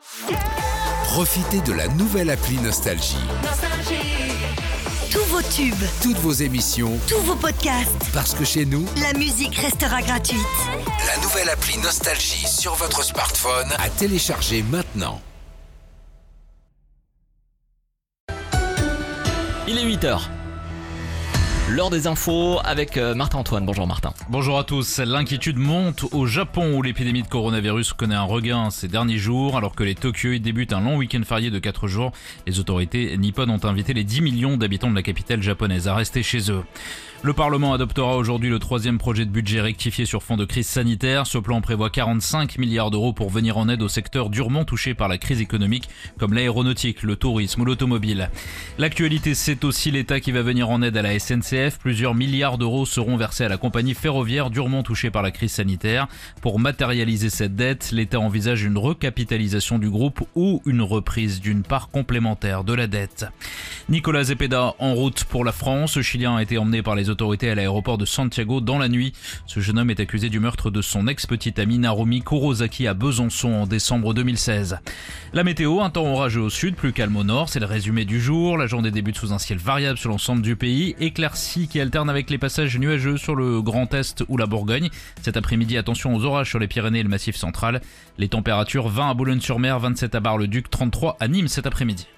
Profitez de la nouvelle appli Nostalgie. Tous vos tubes, Toutes vos émissions, tous vos podcasts, parce que chez nous, la musique restera gratuite. la nouvelle appli Nostalgie sur votre smartphone à télécharger maintenant. Il est 8h. L'heure des infos avec Martin-Antoine. Bonjour Martin. Bonjour à tous. L'inquiétude monte au Japon où l'épidémie de coronavirus connaît un regain ces derniers jours. Alors que les Tokyo débutent un long week-end férié de 4 jours, les autorités nippones ont invité les 10 millions d'habitants de la capitale japonaise à rester chez eux. Le Parlement adoptera aujourd'hui le 3e projet de budget rectifié sur fond de crise sanitaire. Ce plan prévoit 45 milliards d'euros pour venir en aide aux secteurs durement touchés par la crise économique, comme l'aéronautique, le tourisme ou l'automobile. L'actualité, c'est aussi l'État qui va venir en aide à la SNCF. Plusieurs milliards d'euros seront versés à la compagnie ferroviaire durement touchée par la crise sanitaire. Pour matérialiser cette dette, l'État envisage une recapitalisation du groupe ou une reprise d'une part complémentaire de la dette. Nicolas Zepeda en route pour la France. Ce Chilien a été emmené par les autorités à l'aéroport de Santiago dans la nuit. Ce jeune homme est accusé du meurtre de son ex-petite amie Narumi Kurosaki à Besançon en décembre 2016. La météo, un temps orageux au sud, plus calme au nord, c'est le résumé du jour. La journée débute sous un ciel variable sur l'ensemble du pays, éclairci qui alterne avec les passages nuageux sur le Grand Est ou la Bourgogne. Cet après-midi, attention aux orages sur les Pyrénées et le Massif central. Les températures 20 à Boulogne-sur-Mer, 27 à Bar-le-Duc, 33 à Nîmes cet après-midi.